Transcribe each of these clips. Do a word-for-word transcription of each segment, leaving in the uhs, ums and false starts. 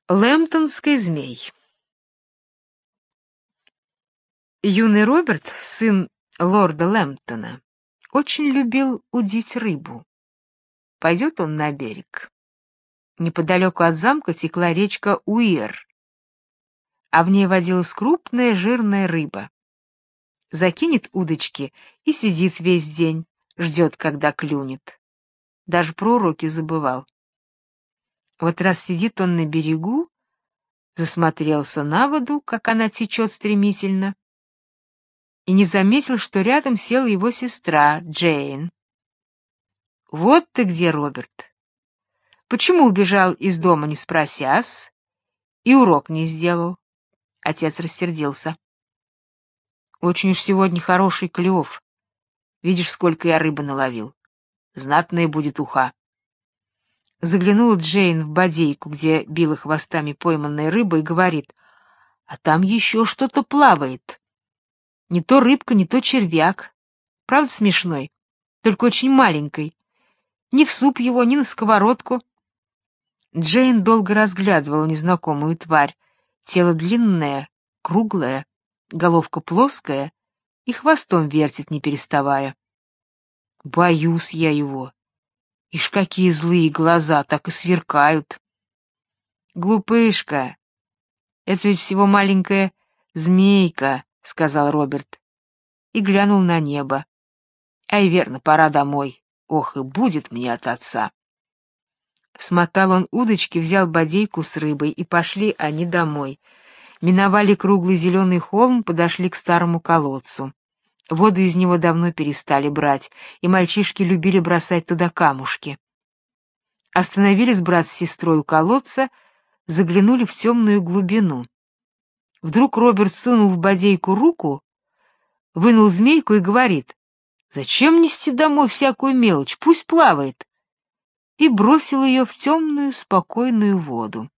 Лэмптонский змей. Юный Роберт, сын лорда Лэмптона, очень любил удить рыбу. Пойдет он на берег. Неподалеку от замка текла речка Уир, а в ней водилась крупная жирная рыба. Закинет удочки и сидит весь день, ждет, когда клюнет. Даже про уроки забывал. Вот раз сидит он на берегу, засмотрелся на воду, как она течет стремительно, и не заметил, что рядом села его сестра Джейн. «Вот ты где, Роберт! Почему убежал из дома, не спросясь, и урок не сделал?» Отец рассердился. «Очень уж сегодня хороший клев. Видишь, сколько я рыбы наловил. Знатная будет уха». Заглянула Джейн в бодейку, где била хвостами пойманная рыба, и говорит: «А там еще что-то плавает. Не то рыбка, не то червяк. Правда смешной? Только очень маленький. Ни в суп его, ни на сковородку». Джейн долго разглядывала незнакомую тварь. Тело длинное, круглое, головка плоская и хвостом вертит, не переставая. «Боюсь я его. Ишь, какие злые глаза, так и сверкают». «Глупышка, это ведь всего маленькая змейка», — сказал Роберт и глянул на небо. «Ай, верно, пора домой. Ох, и будет мне от отца». Смотал он удочки, взял бодейку с рыбой, и пошли они домой. Миновали круглый зеленый холм, подошли к старому колодцу. Воду из него давно перестали брать, и мальчишки любили бросать туда камушки. Остановились брат с сестрой у колодца, заглянули в темную глубину. Вдруг Роберт сунул в бодейку руку, вынул змейку и говорит: «Зачем нести домой всякую мелочь? Пусть плавает!» И бросил ее в темную, спокойную воду.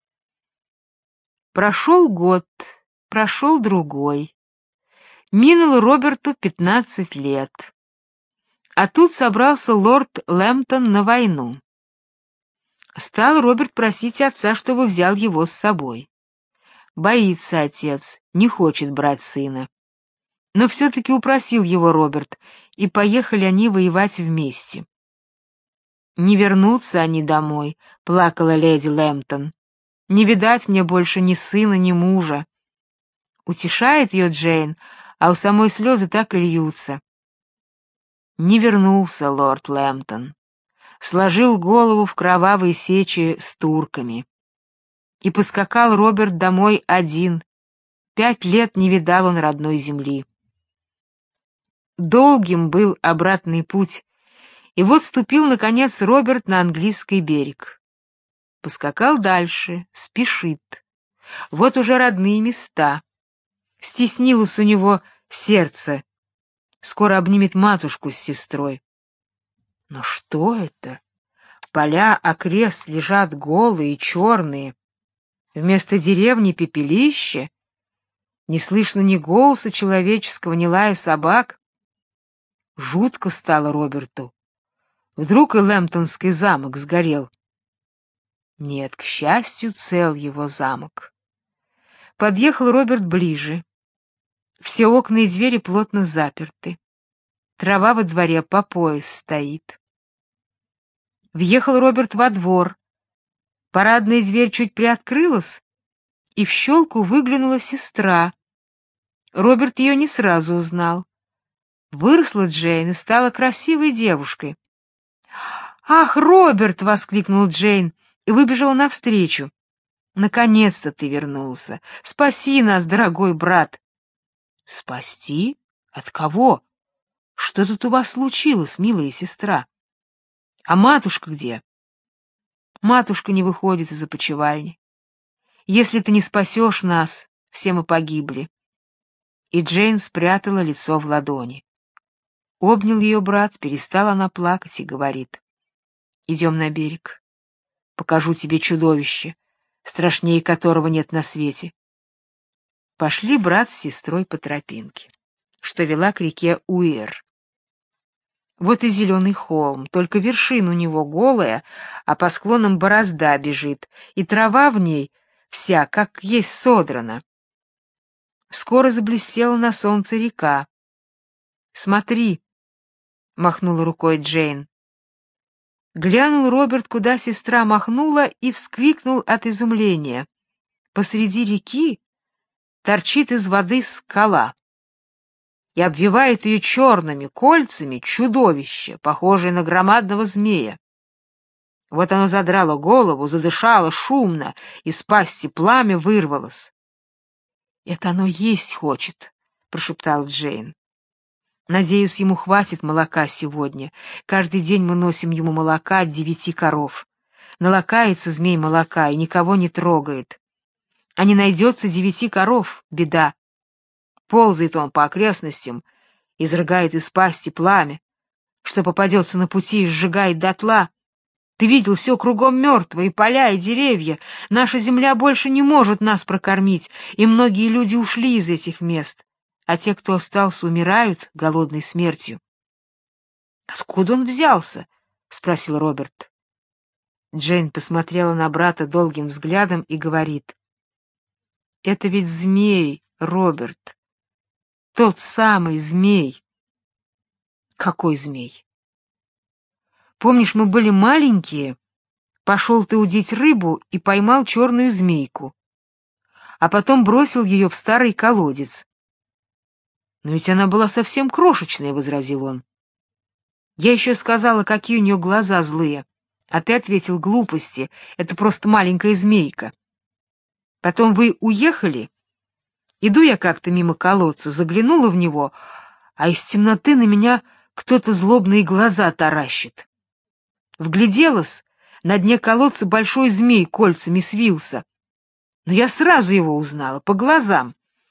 Прошел год, прошел другой. Минуло Роберту пятнадцать лет. А тут собрался лорд Лэмптон на войну. Стал Роберт просить отца, чтобы взял его с собой. Боится отец, не хочет брать сына. Но все-таки упросил его Роберт, и поехали они воевать вместе. «Не вернутся они домой», — плакала леди Лэмптон. «Не видать мне больше ни сына, ни мужа». Утешает ее Джейн, а у самой слезы так и льются. Не вернулся лорд Лэмптон. Сложил голову в кровавой сече с турками. И поскакал Роберт домой один. Пять лет не видал он родной земли. Долгим был обратный путь, и вот ступил, наконец, Роберт на английский берег. Поскакал дальше, спешит. Вот уже родные места. Стеснилось у него сердце. Скоро обнимет матушку с сестрой. Но что это? Поля окрест лежат голые и черные. Вместо деревни пепелище. Не слышно ни голоса человеческого, ни лая собак. Жутко стало Роберту. Вдруг и Лэмптонский замок сгорел. Нет, к счастью, цел его замок. Подъехал Роберт ближе. Все окна и двери плотно заперты. Трава во дворе по пояс стоит. Въехал Роберт во двор. Парадная дверь чуть приоткрылась, и в щелку выглянула сестра. Роберт ее не сразу узнал. Выросла Джейн и стала красивой девушкой. «Ах, Роберт!» — воскликнул Джейн и выбежала навстречу. «Наконец-то ты вернулся! Спаси нас, дорогой брат!» «Спасти? От кого? Что тут у вас случилось, милая сестра? А матушка где?» «Матушка не выходит из опочивальни. Если ты не спасешь нас, все мы погибли». И Джейн спрятала лицо в ладони. Обнял ее брат, перестала она плакать и говорит: «Идем на берег. Покажу тебе чудовище, страшнее которого нет на свете». Пошли брат с сестрой по тропинке, что вела к реке Уир. Вот и зеленый холм, только вершина у него голая, а по склонам борозда бежит, и трава в ней вся, как есть содрана. Скоро заблестела на солнце река. «Смотри», — махнула рукой Джейн. Глянул Роберт, куда сестра махнула, и вскрикнул от изумления. Посреди реки торчит из воды скала, и обвивает ее черными кольцами чудовище, похожее на громадного змея. Вот оно задрало голову, задышало шумно, из пасти пламя вырвалось. — Это оно есть хочет, — прошептал Джейн. — Надеюсь, ему хватит молока сегодня. Каждый день мы носим ему молока от девяти коров. Налакается змей молока и никого не трогает. А не найдется девяти коров — беда. Ползает он по окрестностям, изрыгает из пасти пламя, что попадется на пути и сжигает дотла. Ты видел, все кругом мертво, и поля, и деревья. Наша земля больше не может нас прокормить, и многие люди ушли из этих мест, а те, кто остался, умирают голодной смертью. — Откуда он взялся? — спросил Роберт. Джейн посмотрела на брата долгим взглядом и говорит: — Это ведь змей, Роберт. Тот самый змей. — Какой змей? Помнишь, мы были маленькие, пошел ты удить рыбу и поймал черную змейку, а потом бросил ее в старый колодец. — Но ведь она была совсем крошечная, — возразил он. Я еще сказала, какие у нее глаза злые, а ты ответил: глупости, это просто маленькая змейка. Потом вы уехали. Иду я как-то мимо колодца, заглянула в него, а из темноты на меня кто-то злобные глаза таращит. Вгляделась, на дне колодца большой змей кольцами свился. Но я сразу его узнала, по глазам.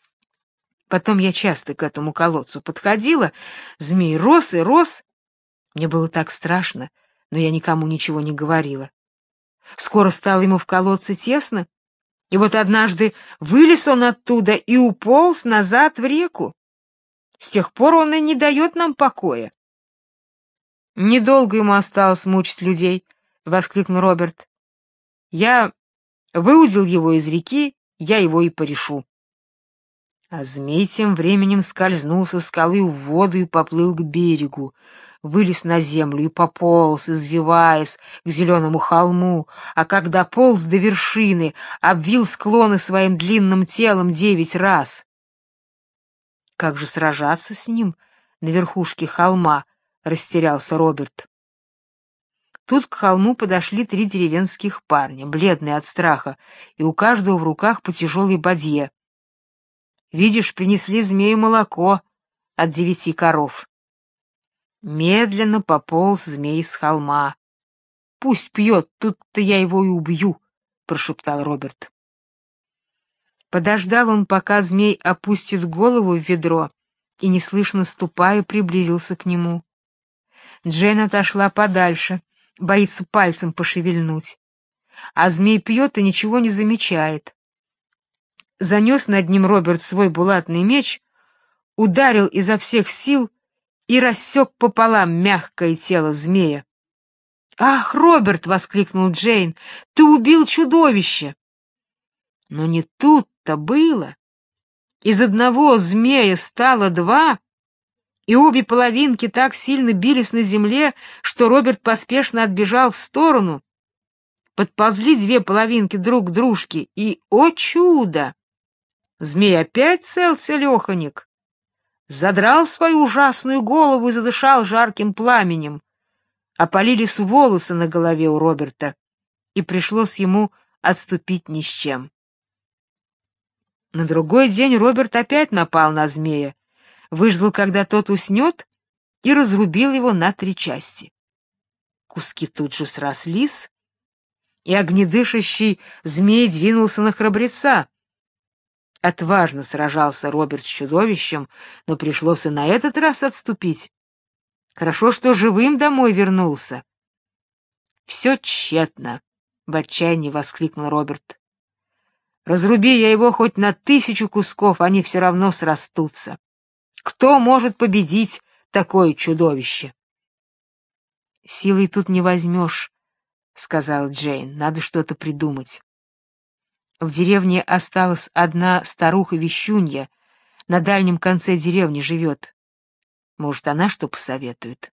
Потом я часто к этому колодцу подходила, змей рос и рос. Мне было так страшно, но я никому ничего не говорила. Скоро стало ему в колодце тесно, и вот однажды вылез он оттуда и уполз назад в реку. С тех пор он и не дает нам покоя. «Недолго ему осталось мучить людей», — воскликнул Роберт. «Я выудил его из реки, я его и порешу». А змей тем временем скользнул со скалы в воду и поплыл к берегу, вылез на землю и пополз, извиваясь, к зеленому холму, а когда полз до вершины, обвил склоны своим длинным телом девять раз. Как же сражаться с ним на верхушке холма? — растерялся Роберт. Тут к холму подошли три деревенских парня, бледные от страха, и у каждого в руках по тяжелой бадье. Видишь, принесли змею молоко от девяти коров. Медленно пополз змей с холма. — Пусть пьет, тут-то я его и убью, — прошептал Роберт. Подождал он, пока змей опустит голову в ведро, и, неслышно ступая, приблизился к нему. Джейн отошла подальше, боится пальцем пошевельнуть. А змей пьет и ничего не замечает. Занес над ним Роберт свой булатный меч, ударил изо всех сил и рассек пополам мягкое тело змея. «Ах, Роберт!» — воскликнул Джейн. «Ты убил чудовище!» Но не тут-то было. Из одного змея стало два, и обе половинки так сильно бились на земле, что Роберт поспешно отбежал в сторону. Подползли две половинки друг к дружке, и, о чудо! Змей опять цел-целеханик, задрал свою ужасную голову и задышал жарким пламенем. Опалились волосы на голове у Роберта, и пришлось ему отступить ни с чем. На другой день Роберт опять напал на змея, выждал, когда тот уснет, и разрубил его на три части. Куски тут же срослись, и огнедышащий змей двинулся на храбреца. Отважно сражался Роберт с чудовищем, но пришлось и на этот раз отступить. Хорошо, что живым домой вернулся. — Все тщетно, — в отчаянии воскликнул Роберт. — Разруби я его хоть на тысячу кусков, они все равно срастутся. Кто может победить такое чудовище? — Силой тут не возьмешь, — сказала Джейн, — надо что-то придумать. В деревне осталась одна старуха-вещунья, на дальнем конце деревни живет. Может, она что посоветует?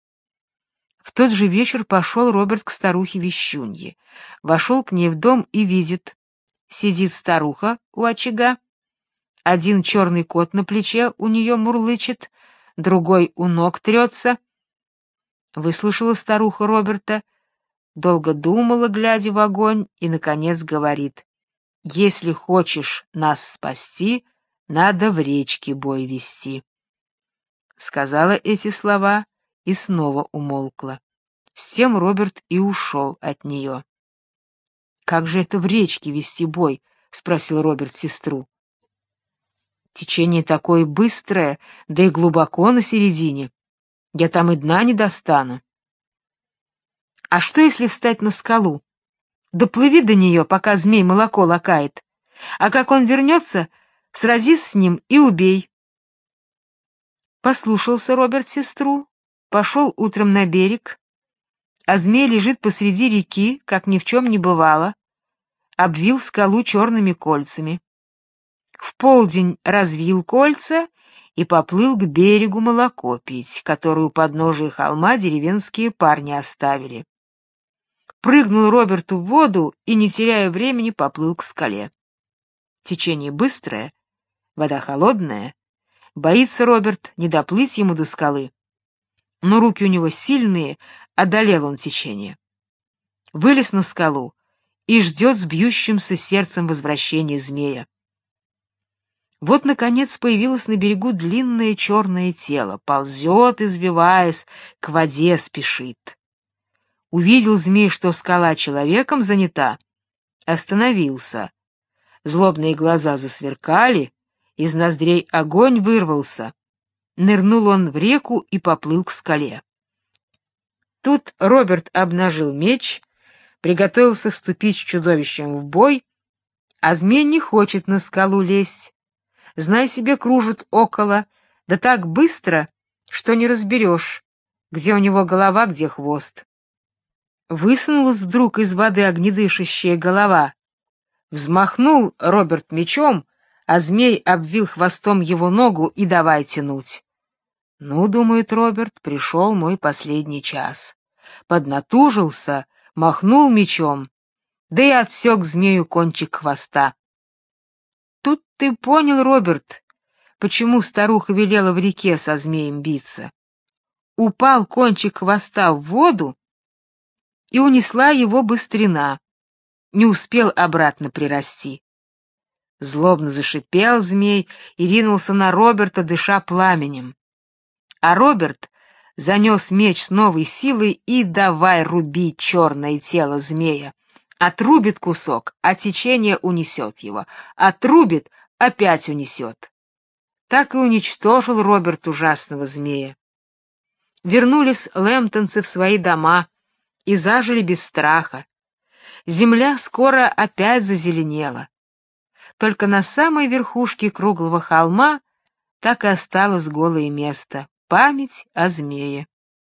В тот же вечер пошел Роберт к старухе-вещунье. Вошел к ней в дом и видит. Сидит старуха у очага. Один черный кот на плече у нее мурлычет, другой у ног трется. Выслушала старуха Роберта, долго думала, глядя в огонь, и, наконец, говорит: «Если хочешь нас спасти, надо в речке бой вести». Сказала эти слова и снова умолкла. С тем Роберт и ушел от нее. «Как же это в речке вести бой?» — спросил Роберт сестру. «Течение такое быстрое, да и глубоко на середине. Я там и дна не достану». «А что, если встать на скалу? Доплыви до нее, пока змей молоко лакает, а как он вернется, сразись с ним и убей». Послушался Роберт сестру, пошел утром на берег, а змей лежит посреди реки, как ни в чем не бывало, обвил скалу черными кольцами. В полдень развил кольца и поплыл к берегу молоко пить, которое у подножия холма деревенские парни оставили. Прыгнул Роберт в воду и, не теряя времени, поплыл к скале. Течение быстрое, вода холодная. Боится Роберт не доплыть ему до скалы. Но руки у него сильные, одолел он течение. Вылез на скалу и ждет с бьющимся сердцем возвращения змея. Вот, наконец, появилось на берегу длинное черное тело, ползет, извиваясь, к воде спешит. Увидел змей, что скала человеком занята, остановился. Злобные глаза засверкали, из ноздрей огонь вырвался. Нырнул он в реку и поплыл к скале. Тут Роберт обнажил меч, приготовился вступить с чудовищем в бой, а змей не хочет на скалу лезть. Знай себе, кружит около, да так быстро, что не разберешь, где у него голова, где хвост. Высунулась вдруг из воды огнедышащая голова. Взмахнул Роберт мечом, а змей обвил хвостом его ногу и давай тянуть. Ну, думает Роберт, пришел мой последний час. Поднатужился, махнул мечом, да и отсек змею кончик хвоста. Тут ты понял, Роберт, почему старуха велела в реке со змеем биться. Упал кончик хвоста в воду, и унесла его быстрина, не успел обратно прирасти. Злобно зашипел змей и ринулся на Роберта, дыша пламенем. А Роберт занес меч с новой силой и давай рубить черное тело змея. Отрубит кусок, а течение унесет его. Отрубит, опять унесет. Так и уничтожил Роберт ужасного змея. Вернулись лэмптонцы в свои дома и зажили без страха. Земля скоро опять зазеленела. Только на самой верхушке круглого холма так и осталось голое место — память о змее.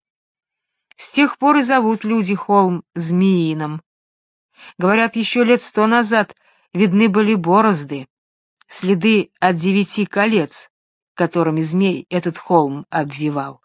С тех пор и зовут люди холм Змеиным. Говорят, еще лет сто назад видны были борозды, следы от девяти колец, которыми змей этот холм обвивал.